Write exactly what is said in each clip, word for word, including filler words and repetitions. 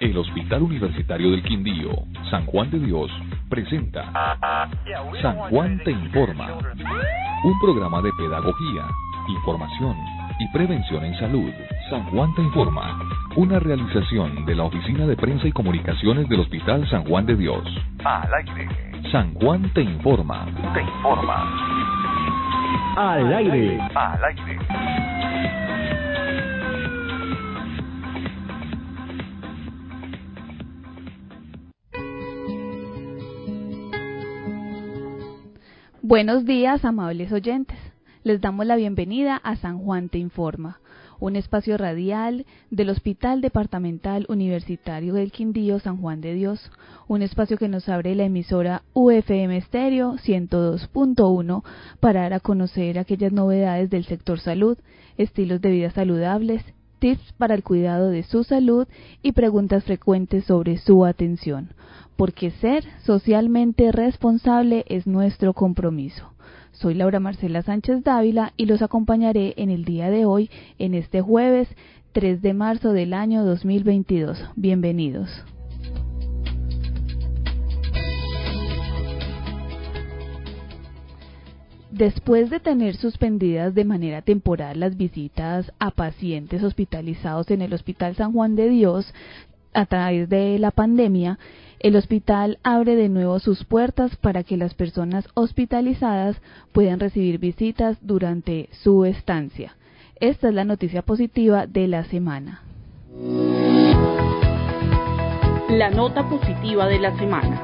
El Hospital Universitario del Quindío, San Juan de Dios, presenta San Juan te informa, un programa de pedagogía, información y prevención en salud. San Juan te informa, una realización de la Oficina de Prensa y Comunicaciones del Hospital San Juan de Dios. Al aire. San Juan te informa. Te informa. Al aire. Al aire. Buenos días, amables oyentes. Les damos la bienvenida a San Juan te informa, un espacio radial del Hospital Departamental Universitario del Quindío San Juan de Dios, un espacio que nos abre la emisora U F M Estéreo ciento dos punto uno para dar a conocer aquellas novedades del sector salud, estilos de vida saludables, tips para el cuidado de su salud y preguntas frecuentes sobre su atención, porque ser socialmente responsable es nuestro compromiso. Soy Laura Marcela Sánchez Dávila y los acompañaré en el día de hoy, en este jueves tres de marzo del año dos mil veintidós. Bienvenidos. Después de tener suspendidas de manera temporal las visitas a pacientes hospitalizados en el Hospital San Juan de Dios a través de la pandemia, el hospital abre de nuevo sus puertas para que las personas hospitalizadas puedan recibir visitas durante su estancia. Esta es la noticia positiva de la semana. La nota positiva de la semana.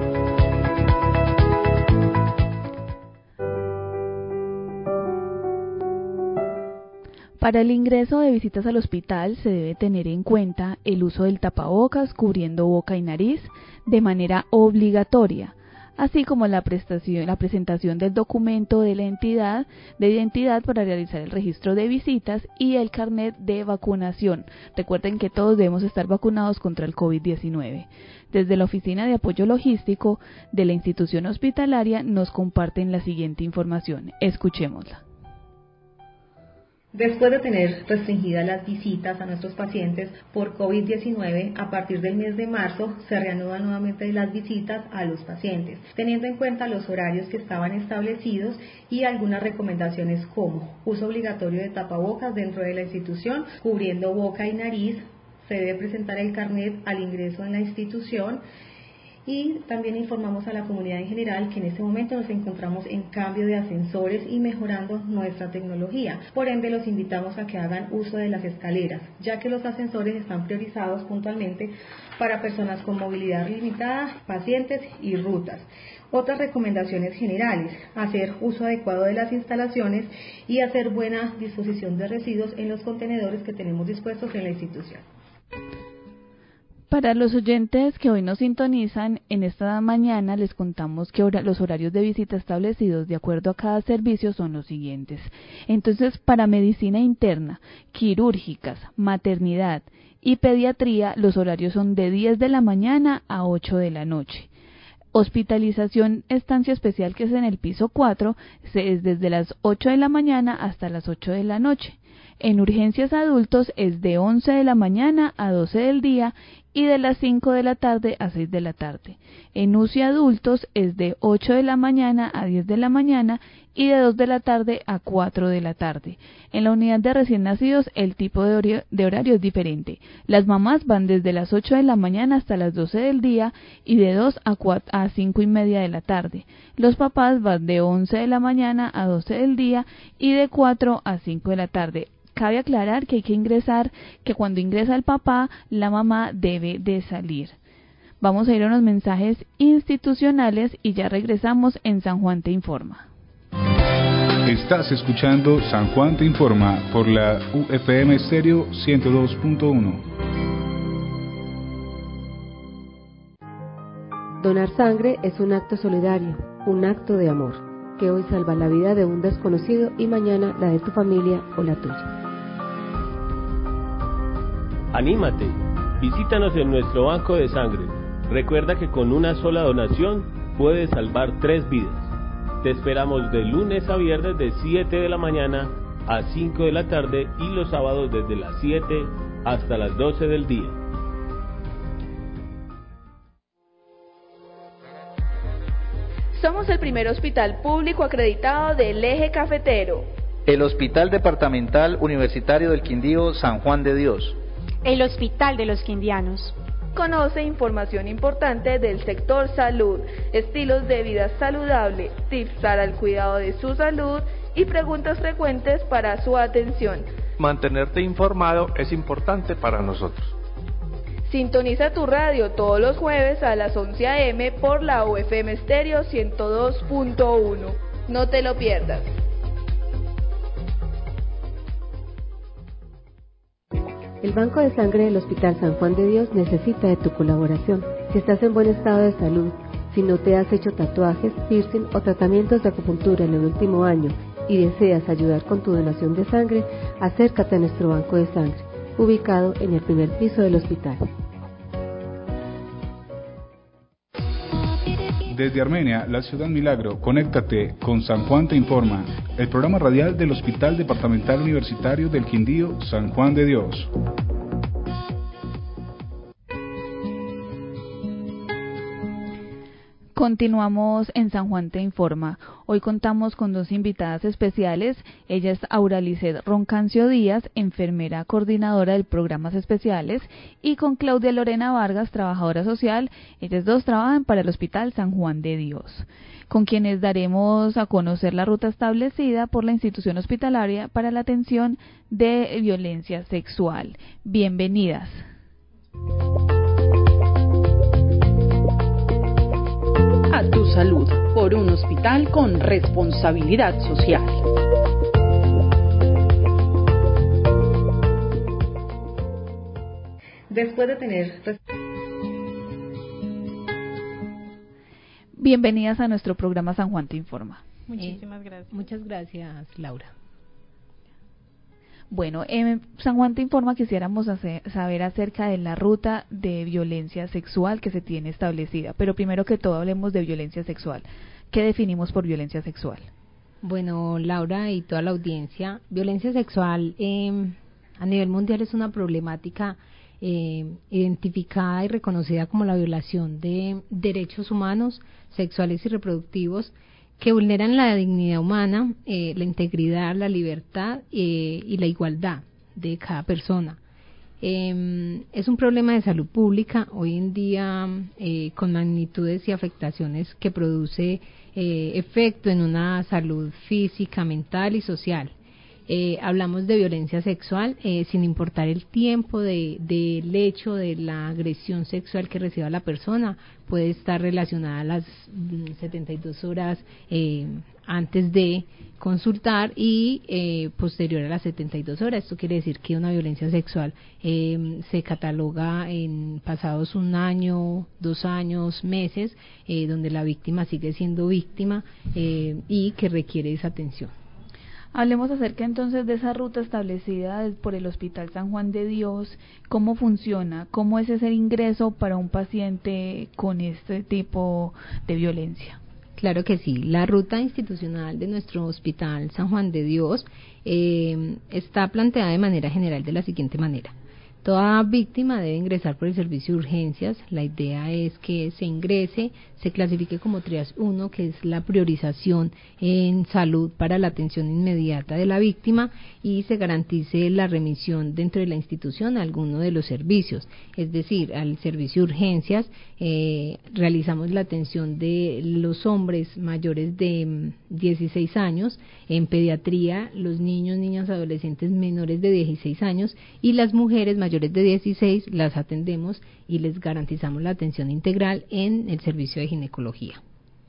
Para el ingreso de visitas al hospital se debe tener en cuenta el uso del tapabocas cubriendo boca y nariz de manera obligatoria, así como la, prestación, la presentación del documento de la entidad de identidad para realizar el registro de visitas y el carnet de vacunación. Recuerden que todos debemos estar vacunados contra el COVID diecinueve. Desde la Oficina de Apoyo Logístico de la institución hospitalaria nos comparten la siguiente información. Escuchémosla. Después de tener restringidas las visitas a nuestros pacientes por COVID diecinueve, a partir del mes de marzo se reanudan nuevamente las visitas a los pacientes, teniendo en cuenta los horarios que estaban establecidos y algunas recomendaciones como uso obligatorio de tapabocas dentro de la institución, cubriendo boca y nariz, se debe presentar el carnet al ingreso en la institución. Y también informamos a la comunidad en general que en este momento nos encontramos en cambio de ascensores y mejorando nuestra tecnología. Por ende, los invitamos a que hagan uso de las escaleras, ya que los ascensores están priorizados puntualmente para personas con movilidad limitada, pacientes y rutas. Otras recomendaciones generales: hacer uso adecuado de las instalaciones y hacer buena disposición de residuos en los contenedores que tenemos dispuestos en la institución. Para los oyentes que hoy nos sintonizan, en esta mañana les contamos que hora, los horarios de visita establecidos de acuerdo a cada servicio son los siguientes. Entonces, para medicina interna, quirúrgicas, maternidad y pediatría, los horarios son de diez de la mañana a ocho de la noche. Hospitalización estancia especial, que es en el piso cuatro, es desde las ocho de la mañana hasta las ocho de la noche. En urgencias adultos es de once de la mañana a doce del día y de las cinco de la tarde a seis de la tarde. En U C I adultos es de ocho de la mañana a diez de la mañana y de dos de la tarde a cuatro de la tarde. En la unidad de recién nacidos el tipo de horario, de horario es diferente. Las mamás van desde las ocho de la mañana hasta las doce del día y de dos a, cuatro, a cinco y media de la tarde. Los papás van de once de la mañana a doce del día y de cuatro a cinco de la tarde. Cabe aclarar que hay que ingresar, que cuando ingresa el papá, la mamá debe de salir. Vamos a ir a unos mensajes institucionales y ya regresamos en San Juan te informa. Estás escuchando San Juan te informa por la U F M Estéreo ciento dos punto uno. Donar sangre es un acto solidario, un acto de amor, que hoy salva la vida de un desconocido y mañana la de tu familia o la tuya. Anímate, visítanos en nuestro banco de sangre. Recuerda que con una sola donación puedes salvar tres vidas. Te esperamos de lunes a viernes de siete de la mañana a cinco de la tarde y los sábados desde las siete hasta las doce del día. Somos el primer hospital público acreditado del eje cafetero. El Hospital Departamental Universitario del Quindío San Juan de Dios. El Hospital de los Quindianos. Conoce información importante del sector salud, estilos de vida saludable, tips para el cuidado de su salud y preguntas frecuentes para su atención. Mantenerte informado es importante para nosotros. Sintoniza tu radio todos los jueves a las once a eme por la U F M Stereo ciento dos punto uno. No te lo pierdas. El Banco de Sangre del Hospital San Juan de Dios necesita de tu colaboración. Si estás en buen estado de salud, si no te has hecho tatuajes, piercing o tratamientos de acupuntura en el último año y deseas ayudar con tu donación de sangre, acércate a nuestro Banco de Sangre, ubicado en el primer piso del hospital. Desde Armenia, la ciudad Milagro, conéctate con San Juan te informa, el programa radial del Hospital Departamental Universitario del Quindío San Juan de Dios. Continuamos en San Juan te informa. Hoy contamos con dos invitadas especiales. Ella es Auralicet Roncancio Díaz, enfermera coordinadora de programas especiales, y con Claudia Lorena Vargas, trabajadora social. Ellas dos trabajan para el Hospital San Juan de Dios, con quienes daremos a conocer la ruta establecida por la institución hospitalaria para la atención de violencia sexual. Bienvenidas. A tu salud, por un hospital con responsabilidad social. Después de tener... Bienvenidas a nuestro programa San Juan te informa. Muchísimas eh, gracias. Muchas gracias, Laura. Bueno, en San Juan te informa, quisiéramos hacer, saber acerca de la ruta de violencia sexual que se tiene establecida, pero primero que todo hablemos de violencia sexual. ¿Qué definimos por violencia sexual? Bueno, Laura y toda la audiencia, violencia sexual eh, a nivel mundial es una problemática eh, identificada y reconocida como la violación de derechos humanos, sexuales y reproductivos, que vulneran la dignidad humana, eh, la integridad, la libertad eh, y la igualdad de cada persona. Eh, es un problema de salud pública hoy en día eh, con magnitudes y afectaciones que produce eh, efecto en una salud física, mental y social. Eh, hablamos de violencia sexual eh, sin importar el tiempo de, del hecho de la agresión sexual que reciba la persona. Puede estar relacionada a las setenta y dos horas eh, antes de consultar y eh, posterior a las setenta y dos horas. Esto quiere decir que una violencia sexual eh, se cataloga en pasados un año, dos años, meses, eh, donde la víctima sigue siendo víctima eh, y que requiere esa atención. Hablemos acerca entonces de esa ruta establecida por el Hospital San Juan de Dios. ¿Cómo funciona? ¿Cómo es ese ingreso para un paciente con este tipo de violencia? Claro que sí. La ruta institucional de nuestro Hospital San Juan de Dios eh, está planteada de manera general de la siguiente manera. Toda víctima debe ingresar por el servicio de urgencias. La idea es que se ingrese, se clasifique como triage uno, que es la priorización en salud para la atención inmediata de la víctima, y se garantice la remisión dentro de la institución a alguno de los servicios. Es decir, al servicio de urgencias eh, realizamos la atención de los hombres mayores de dieciséis años, en pediatría los niños, niñas, adolescentes menores de dieciséis años, y las mujeres mayores de dieciséis las atendemos y les garantizamos la atención integral en el servicio de ginecología.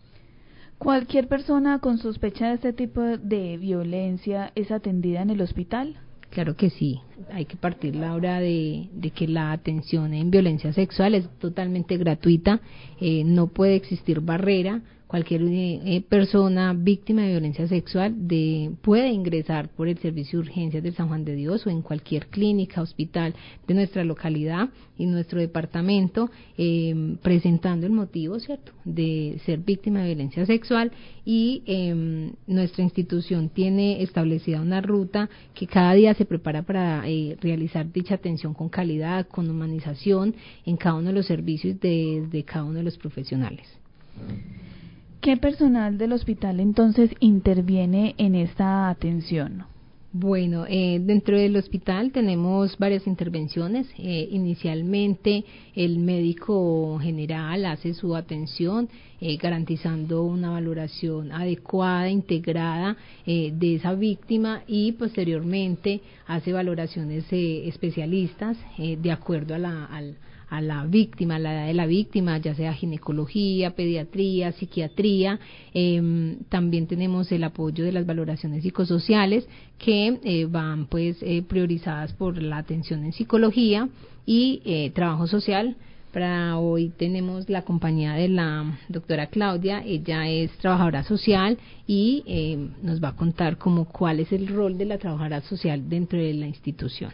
¿Cualquier persona con sospecha de este tipo de violencia es atendida en el hospital? Claro que sí. Hay que partir, Laura, de, de que la atención en violencia sexual es totalmente gratuita, eh, no puede existir barrera. Cualquier eh, persona víctima de violencia sexual de, puede ingresar por el servicio de urgencias del San Juan de Dios o en cualquier clínica, hospital de nuestra localidad y nuestro departamento, eh, presentando el motivo, ¿cierto?, de ser víctima de violencia sexual, y eh, nuestra institución tiene establecida una ruta que cada día se prepara para eh, realizar dicha atención con calidad, con humanización en cada uno de los servicios de, de cada uno de los profesionales. ¿Qué personal del hospital entonces interviene en esta atención? Bueno, eh, dentro del hospital tenemos varias intervenciones. Eh, inicialmente el médico general hace su atención eh, garantizando una valoración adecuada, integrada eh, de esa víctima, y posteriormente hace valoraciones eh, especialistas eh, de acuerdo a la, al, a la víctima, a la edad de la víctima, ya sea ginecología, pediatría, psiquiatría. Eh, también tenemos el apoyo de las valoraciones psicosociales que eh, van pues eh, priorizadas por la atención en psicología y eh, trabajo social. Para hoy tenemos la compañía de la doctora Claudia. Ella es trabajadora social y eh, nos va a contar como cuál es el rol de la trabajadora social dentro de la institución.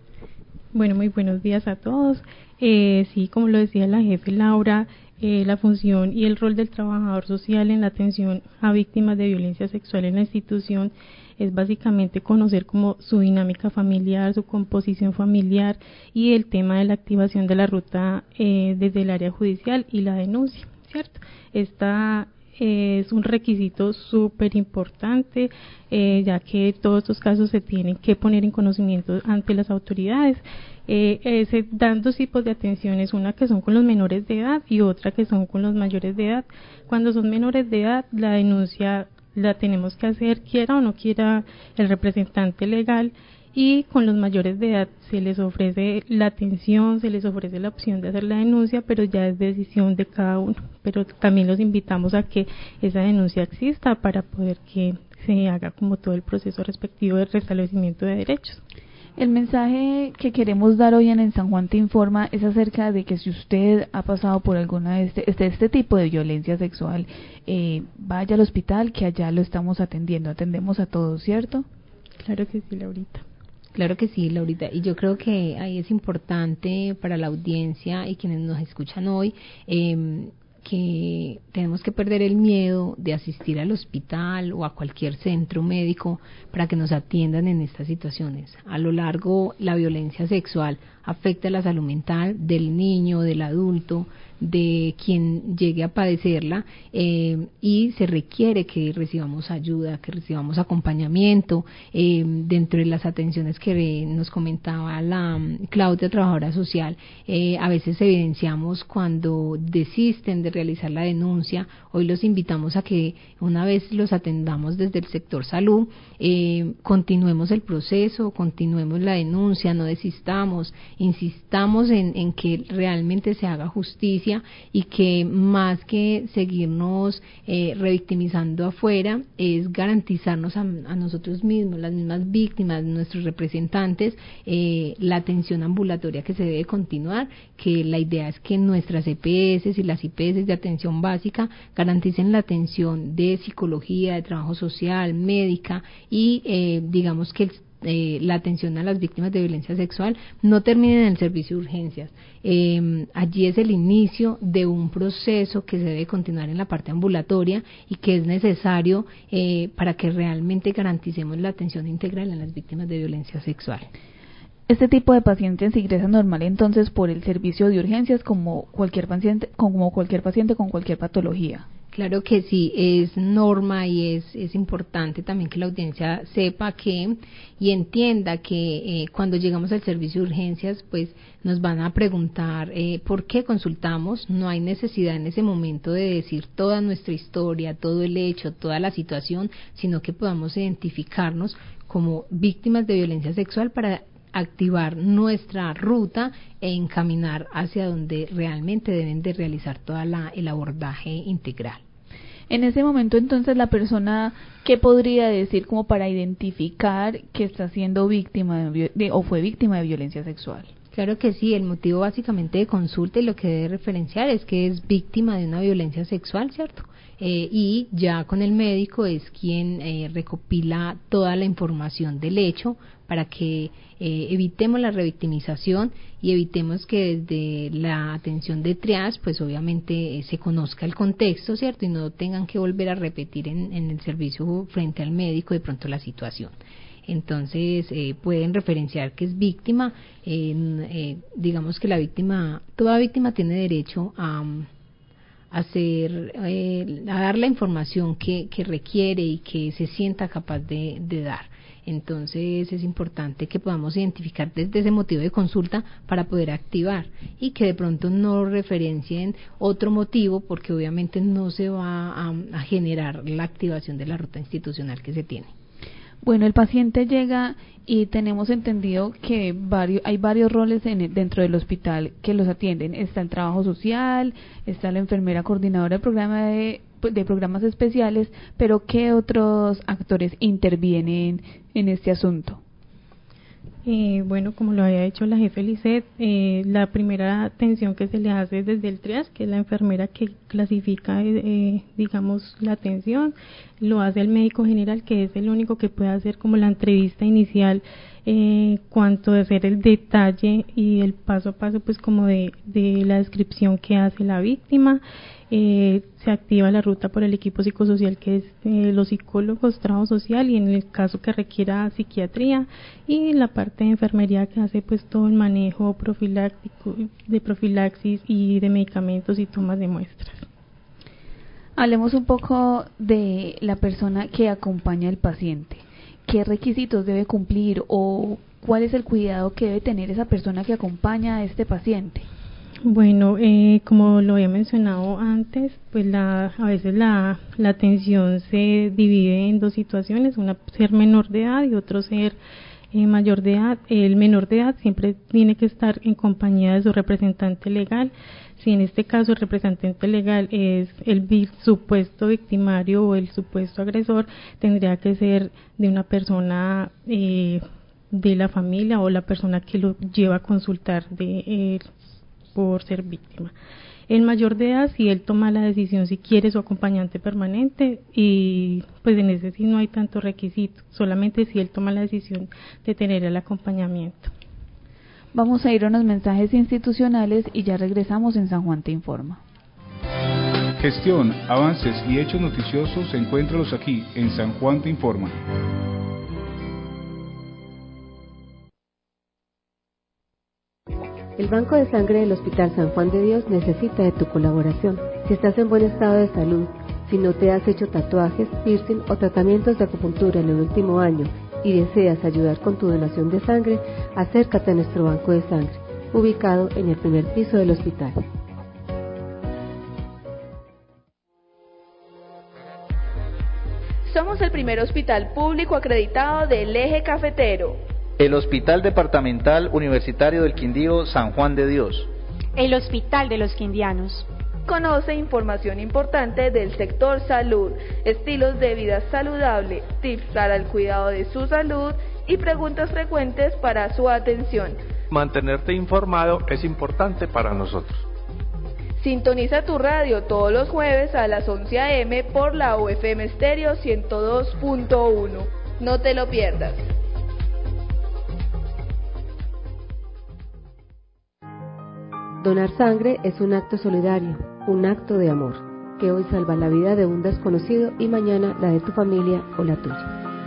Bueno, muy buenos días a todos. Eh, sí, como lo decía la jefe Laura, eh, la función y el rol del trabajador social en la atención a víctimas de violencia sexual en la institución es básicamente conocer como su dinámica familiar, su composición familiar y el tema de la activación de la ruta eh, desde el área judicial y la denuncia, ¿cierto? Esta eh, es un requisito súper importante, eh, ya que todos estos casos se tienen que poner en conocimiento ante las autoridades. Eh, eh, se dan dos tipos de atenciones, una que son con los menores de edad y otra que son con los mayores de edad. Cuando son menores de edad, la denuncia la tenemos que hacer quiera o no quiera el representante legal, y con los mayores de edad se les ofrece la atención, se les ofrece la opción de hacer la denuncia, pero ya es decisión de cada uno. Pero también los invitamos a que esa denuncia exista para poder que se haga como todo el proceso respectivo de restablecimiento de derechos. El mensaje que queremos dar hoy en En San Juan Te Informa es acerca de que si usted ha pasado por alguna de este, este, este tipo de violencia sexual, eh, vaya al hospital, que allá lo estamos atendiendo, atendemos a todos, ¿cierto? Claro que sí, Laurita. Claro que sí, Laurita, y yo creo que ahí es importante para la audiencia y quienes nos escuchan hoy, eh, que tenemos que perder el miedo de asistir al hospital o a cualquier centro médico para que nos atiendan en estas situaciones. A lo largo, la violencia sexual afecta la salud mental del niño, del adulto, de quien llegue a padecerla, eh, y se requiere que recibamos ayuda, que recibamos acompañamiento. Eh, dentro de las atenciones que nos comentaba la Claudia, trabajadora social, eh, a veces evidenciamos cuando desisten de realizar la denuncia. Hoy los invitamos a que una vez los atendamos desde el sector salud, eh, continuemos el proceso, continuemos la denuncia, no desistamos, insistamos en, en que realmente se haga justicia y que más que seguirnos eh, revictimizando afuera, es garantizarnos a, a nosotros mismos, las mismas víctimas, nuestros representantes, eh, la atención ambulatoria que se debe continuar, que la idea es que nuestras E P S y las I P S de atención básica garanticen la atención de psicología, de trabajo social, médica y eh, digamos que el Eh, la atención a las víctimas de violencia sexual no termine en el servicio de urgencias. Eh, allí es el inicio de un proceso que se debe continuar en la parte ambulatoria y que es necesario eh, para que realmente garanticemos la atención integral a las víctimas de violencia sexual. Este tipo de pacientes ingresa normal entonces por el servicio de urgencias como cualquier paciente, como cualquier paciente con cualquier patología. Claro que sí, es norma y es, es importante también que la audiencia sepa que y entienda que eh, cuando llegamos al servicio de urgencias, pues nos van a preguntar eh, por qué consultamos. No hay necesidad en ese momento de decir toda nuestra historia, todo el hecho, toda la situación, sino que podamos identificarnos como víctimas de violencia sexual para activar nuestra ruta e encaminar hacia donde realmente deben de realizar toda la el abordaje integral. En ese momento entonces la persona, ¿qué podría decir como para identificar que está siendo víctima de, de, o fue víctima de violencia sexual? Claro que sí, el motivo básicamente de consulta y lo que debe referenciar es que es víctima de una violencia sexual, ¿cierto? Eh, y ya con el médico es quien eh, recopila toda la información del hecho para que eh, evitemos la revictimización y evitemos que desde la atención de triage, pues obviamente eh, se conozca el contexto, ¿cierto? Y no tengan que volver a repetir en, en el servicio frente al médico de pronto la situación. Entonces eh, pueden referenciar que es víctima, eh, eh, digamos que la víctima, toda víctima tiene derecho a, hacer, eh, a dar la información que, que requiere y que se sienta capaz de, de dar. Entonces es importante que podamos identificar desde ese motivo de consulta para poder activar y que de pronto no referencien otro motivo, porque obviamente no se va a, a generar la activación de la ruta institucional que se tiene. Bueno, el paciente llega y tenemos entendido que varios, hay varios roles en el, dentro del hospital que los atienden. Está el trabajo social, está la enfermera coordinadora del programa de, de programas especiales, pero ¿qué otros actores intervienen en este asunto? Eh, bueno, como lo había hecho la jefe Lisset, eh, la primera atención que se le hace desde el triage, que es la enfermera que clasifica, eh, digamos, la atención, lo hace el médico general, que es el único que puede hacer como la entrevista inicial, eh, cuanto de hacer el detalle y el paso a paso, pues como de, de la descripción que hace la víctima. Eh, se activa la ruta por el equipo psicosocial, que es eh, los psicólogos, trabajo social, y en el caso que requiera psiquiatría, y la parte de enfermería que hace pues todo el manejo profiláctico, de profilaxis y de medicamentos y tomas de muestras. Hablemos un poco de la persona que acompaña al paciente. ¿Qué requisitos debe cumplir o cuál es el cuidado que debe tener esa persona que acompaña a este paciente? Bueno, eh, como lo había mencionado antes, pues la, a veces la, la atención se divide en dos situaciones, una ser menor de edad y otro ser eh, mayor de edad. El menor de edad siempre tiene que estar en compañía de su representante legal. Si en este caso el representante legal es el supuesto victimario o el supuesto agresor, tendría que ser de una persona eh, de la familia o la persona que lo lleva a consultar de eh, por ser víctima. El mayor de edad, si él toma la decisión si quiere su acompañante permanente, y pues en ese sí no hay tanto requisito, solamente si él toma la decisión de tener el acompañamiento. Vamos a ir a unos mensajes institucionales y ya regresamos en San Juan Te Informa. Gestión, avances y hechos noticiosos, encuéntralos aquí en San Juan Te Informa. El Banco de Sangre del Hospital San Juan de Dios necesita de tu colaboración. Si estás en buen estado de salud, si no te has hecho tatuajes, piercing o tratamientos de acupuntura en el último año y deseas ayudar con tu donación de sangre, acércate a nuestro Banco de Sangre, ubicado en el primer piso del hospital. Somos el primer hospital público acreditado del eje cafetero. El Hospital Departamental Universitario del Quindío San Juan de Dios. El Hospital de los Quindianos. Conoce información importante del sector salud, estilos de vida saludable, tips para el cuidado de su salud y preguntas frecuentes para su atención. Mantenerte informado es importante para nosotros. Sintoniza tu radio todos los jueves a las once a eme por la U F M Estéreo ciento dos punto uno. No te lo pierdas. Donar sangre es un acto solidario, un acto de amor, que hoy salva la vida de un desconocido y mañana la de tu familia o la tuya.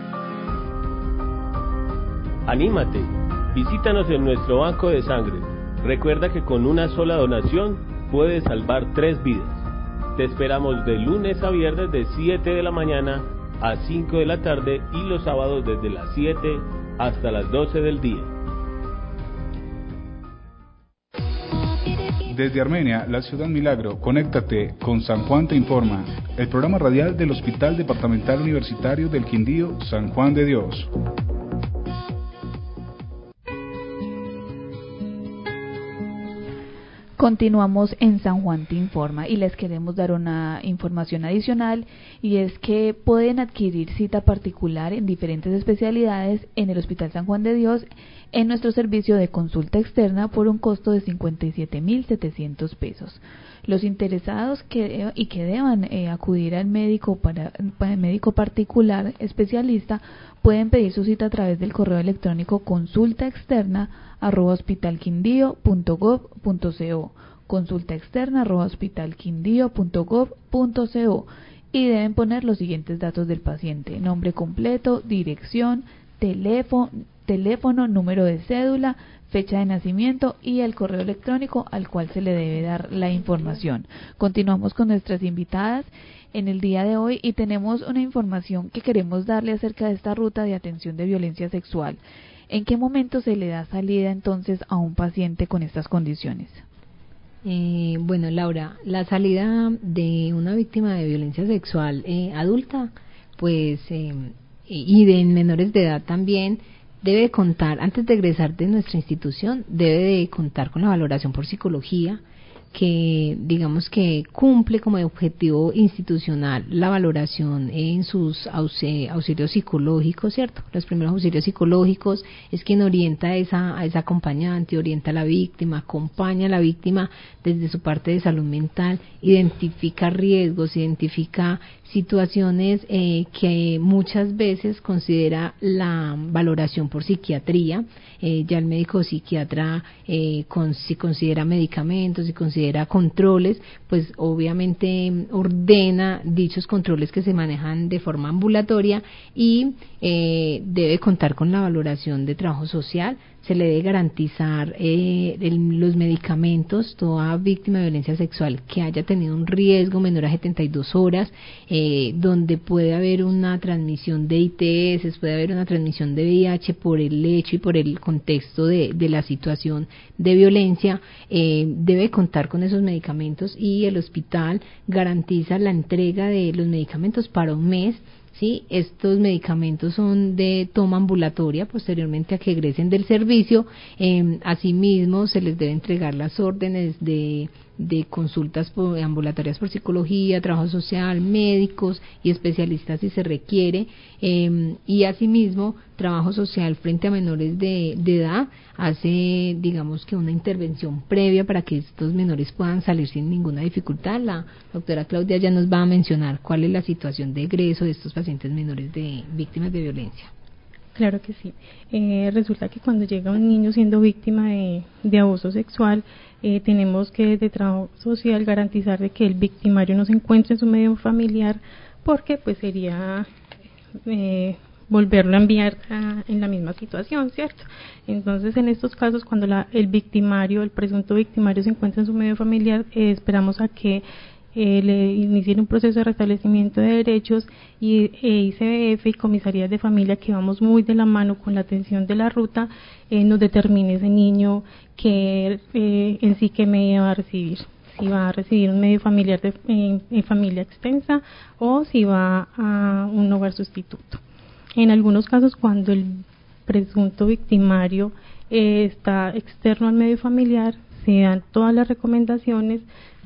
Anímate, visítanos en nuestro banco de sangre. Recuerda que con una sola donación puedes salvar tres vidas. Te esperamos de lunes a viernes de siete de la mañana a cinco de la tarde y los sábados desde las siete hasta las doce del día. Desde Armenia, la ciudad milagro, conéctate con San Juan Te Informa, el programa radial del Hospital Departamental Universitario del Quindío San Juan de Dios. Continuamos en San Juan Te Informa y les queremos dar una información adicional, y es que pueden adquirir cita particular en diferentes especialidades en el Hospital San Juan de Dios en nuestro servicio de consulta externa por un costo de cincuenta y siete mil setecientos pesos. Los interesados que y que deban eh, acudir al médico para, para el médico particular especialista pueden pedir su cita a través del correo electrónico consulta externa arroba hospitalquindio punto gov punto co, consulta externa arroba hospitalquindio punto gov punto co, y deben poner los siguientes datos del paciente: nombre completo, dirección, teléfono, teléfono, número de cédula, fecha de nacimiento y el correo electrónico al cual se le debe dar la información. Continuamos con nuestras invitadas en el día de hoy y tenemos una información que queremos darle acerca de esta ruta de atención de violencia sexual. ¿En qué momento se le da salida entonces a un paciente con estas condiciones? Eh, bueno, Laura, la salida de una víctima de violencia sexual eh, adulta, pues, eh, y de menores de edad también, debe contar, antes de egresar de nuestra institución, debe de contar con la valoración por psicología, que digamos que cumple como objetivo institucional la valoración en sus auxilios psicológicos, ¿cierto? Los primeros auxilios psicológicos es quien orienta a esa, a esa acompañante, orienta a la víctima, acompaña a la víctima desde su parte de salud mental, identifica riesgos, identifica situaciones eh, que muchas veces considera la valoración por psiquiatría. Eh, ya el médico psiquiatra eh, con, si considera medicamentos, si considera controles, pues obviamente ordena dichos controles que se manejan de forma ambulatoria y eh, debe contar con la valoración de trabajo social. Se le debe garantizar eh, el, los medicamentos. Toda víctima de violencia sexual que haya tenido un riesgo menor a setenta y dos horas, eh, donde puede haber una transmisión de I T S, puede haber una transmisión de V I H por el hecho y por el contexto de, de la situación de violencia, eh, debe contar con esos medicamentos y el hospital garantiza la entrega de los medicamentos para un mes. Sí, estos medicamentos son de toma ambulatoria posteriormente a que egresen del servicio. Eh, asimismo, se les debe entregar las órdenes de, de consultas por, ambulatorias por psicología, trabajo social, médicos y especialistas si se requiere. Eh, y asimismo, trabajo social frente a menores de, de edad hace, digamos que una intervención previa para que estos menores puedan salir sin ninguna dificultad. La doctora Claudia ya nos va a mencionar cuál es la situación de egreso de estos pacientes menores de víctimas de violencia. Claro que sí. Eh, resulta que cuando llega un niño siendo víctima de, de abuso sexual, eh, tenemos que desde trabajo social garantizar de que el victimario no se encuentre en su medio familiar, porque pues sería eh, volverlo a enviar a, en la misma situación, ¿cierto? Entonces, en estos casos, cuando la, el victimario, el presunto victimario se encuentra en su medio familiar, eh, esperamos a que eh, le inicien un proceso de restablecimiento de derechos y eh, I C B F y comisarías de familia, que vamos muy de la mano con la atención de la ruta, eh, nos determine ese niño que eh, en sí qué medio va a recibir. Si va a recibir un medio familiar de eh, en familia extensa o si va a un hogar sustituto. En algunos casos, cuando el presunto victimario eh, está externo al medio familiar, se dan todas las recomendaciones,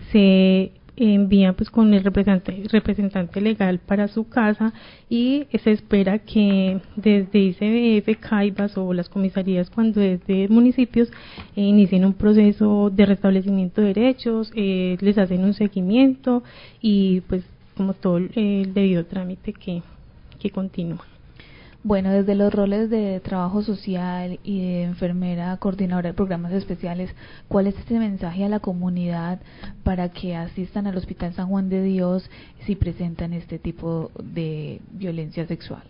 se envía pues con el representante, representante legal para su casa y se espera que desde I C B F, CAIBAS o las comisarías, cuando desde municipios eh, inicien un proceso de restablecimiento de derechos, eh, les hacen un seguimiento y pues como todo el, el debido trámite que, que continúa. Bueno, desde los roles de trabajo social y de enfermera coordinadora de programas especiales, ¿cuál es este mensaje a la comunidad para que asistan al Hospital San Juan de Dios si presentan este tipo de violencia sexual?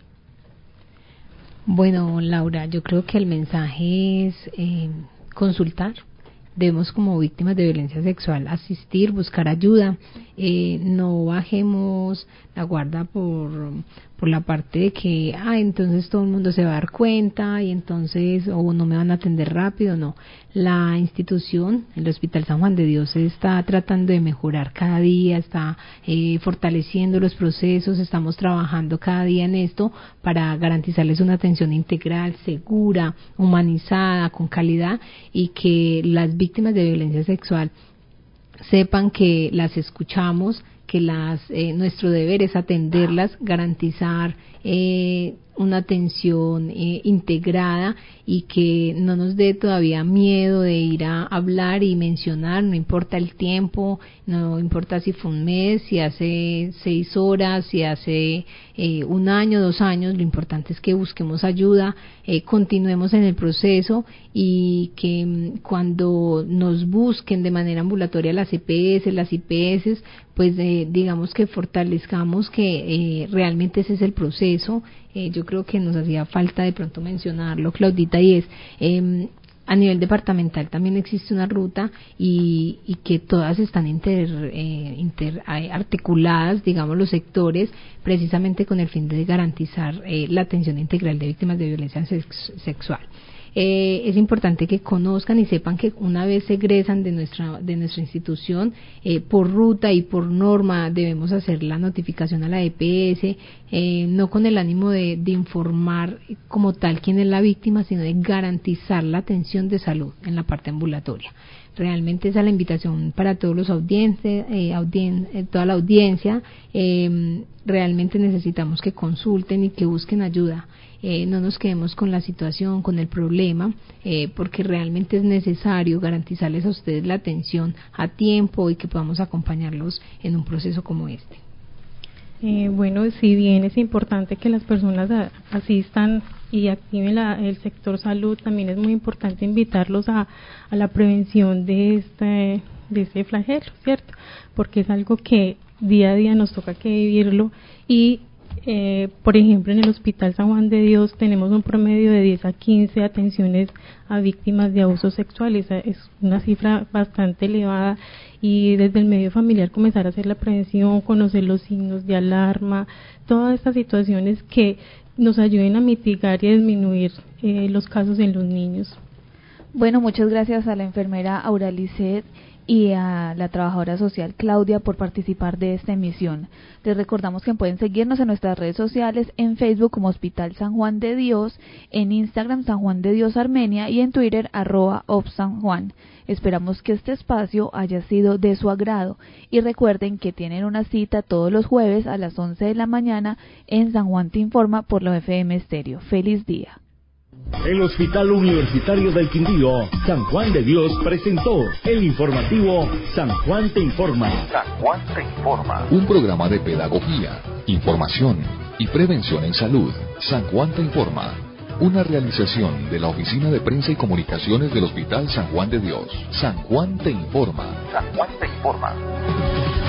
Bueno, Laura, yo creo que el mensaje es eh, consultar. Debemos, como víctimas de violencia sexual, asistir, buscar ayuda, eh, no bajemos la guardia por por la parte de que, ah, entonces todo el mundo se va a dar cuenta y entonces, o no me van a atender rápido. No, la institución, el Hospital San Juan de Dios, está tratando de mejorar cada día, está eh, fortaleciendo los procesos, estamos trabajando cada día en esto para garantizarles una atención integral, segura, humanizada, con calidad, y que las víctimas de violencia sexual sepan que las escuchamos, que las eh, nuestro deber es atenderlas, garantizar eh, una atención eh, integrada y que no nos dé todavía miedo de ir a hablar y mencionar, no importa el tiempo, no importa si fue un mes, si hace seis horas, si hace eh, un año, dos años, lo importante es que busquemos ayuda, eh, continuemos en el proceso y que mm, cuando nos busquen de manera ambulatoria las E P S, las I P S, pues eh, digamos que fortalezcamos que eh, realmente ese es el proceso. Eh, yo yo creo que nos hacía falta de pronto mencionarlo, Claudita, y es eh, a nivel departamental también existe una ruta y, y que todas están inter, eh, inter articuladas, digamos, los sectores, precisamente con el fin de garantizar eh, la atención integral de víctimas de violencia sex, sexual. Eh, es importante que conozcan y sepan que una vez egresan de nuestra de nuestra institución, eh, por ruta y por norma debemos hacer la notificación a la E P S, eh, no con el ánimo de, de informar como tal quién es la víctima, sino de garantizar la atención de salud en la parte ambulatoria. Realmente esa es la invitación para todos los audientes, eh, audien, eh, toda la audiencia. Eh, realmente necesitamos que consulten y que busquen ayuda. Eh, no nos quedemos con la situación, con el problema, eh, porque realmente es necesario garantizarles a ustedes la atención a tiempo y que podamos acompañarlos en un proceso como este. Eh, bueno, si bien es importante que las personas a, asistan y activen la, el sector salud, también es muy importante invitarlos a, a la prevención de este, de este flagelo, ¿cierto? Porque es algo que día a día nos toca que vivirlo y Eh, por ejemplo, en el Hospital San Juan de Dios tenemos un promedio de diez a quince atenciones a víctimas de abusos sexuales. Es una cifra bastante elevada y desde el medio familiar comenzar a hacer la prevención, conocer los signos de alarma, todas estas situaciones que nos ayuden a mitigar y a disminuir eh, los casos en los niños. Bueno, muchas gracias a la enfermera Auralicet y a la trabajadora social Claudia por participar de esta emisión. Les recordamos que pueden seguirnos en nuestras redes sociales, en Facebook como Hospital San Juan de Dios, en Instagram San Juan de Dios Armenia y en Twitter arroba opsanjuan. Esperamos que este espacio haya sido de su agrado y recuerden que tienen una cita todos los jueves a las once de la mañana en San Juan Te Informa por la F M Estéreo. ¡Feliz día! El Hospital Universitario del Quindío, San Juan de Dios, presentó el informativo San Juan Te Informa. San Juan Te Informa. Un programa de pedagogía, información y prevención en salud. San Juan Te Informa. Una realización de la Oficina de Prensa y Comunicaciones del Hospital San Juan de Dios. San Juan Te Informa. San Juan Te Informa.